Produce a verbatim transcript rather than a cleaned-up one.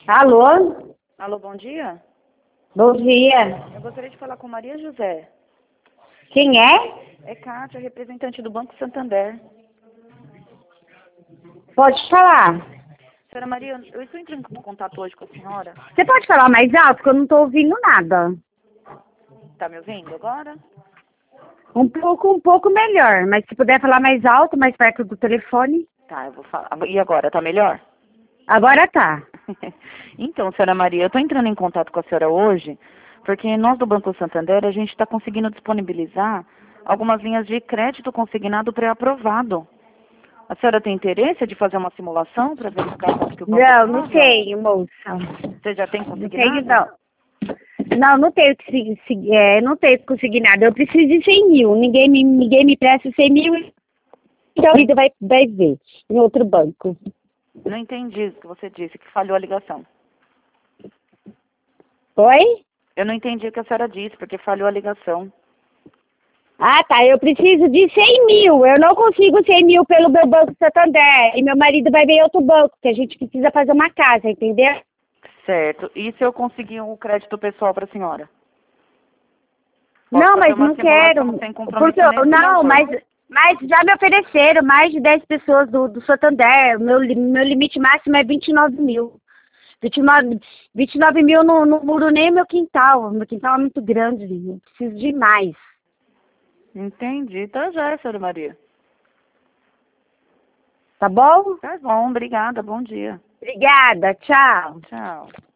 Alô? Alô, bom dia. Bom dia. Eu gostaria de falar com Maria José. Quem é? É Kátia, representante do Banco Santander. Pode falar. Senhora Maria, eu estou entrando em contato hoje com a senhora. Você pode falar mais alto, porque eu não estou ouvindo nada. Tá me ouvindo agora? Um pouco, um pouco melhor, mas se puder falar mais alto, mais perto do telefone. Tá, eu vou falar. E agora, tá melhor? Agora tá. Então, senhora Maria, eu estou entrando em contato com a senhora hoje, porque nós do Banco Santander, a gente está conseguindo disponibilizar algumas linhas de crédito consignado pré-aprovado. A senhora tem interesse de fazer uma simulação para verificar quanto que o banco Não, não aprova? tenho, moça. Você já tem Não consignado? tenho, não. Não, não tenho que se- se- é, não tenho que conseguir nada. Eu preciso de cem mil. Ninguém me, ninguém me presta cem mil, então a vida vai, vai ver em outro banco. Não entendi o que você disse, que falhou a ligação. Oi? Eu não entendi o que a senhora disse, porque falhou a ligação. Ah, tá. Eu preciso de cem mil. Eu não consigo cem mil pelo meu Banco Santander. E meu marido vai ver em outro banco, que a gente precisa fazer uma casa, entendeu? Certo. E se eu conseguir um crédito pessoal para a senhora? Posso Não, fazer mas uma não simulação quero. sem Porque eu, comprometimento do não, valor. mas, mas já me ofereceram mais de dez pessoas do, do Santander. Meu, li- meu limite máximo é vinte e nove mil. vinte e nove, vinte e nove mil não, não muro nem meu quintal. Meu quintal é muito grande. Eu preciso de mais. Entendi. Tá já, senhora Maria. Tá bom? Tá bom, obrigada. Bom dia. Obrigada. Tchau. Tchau.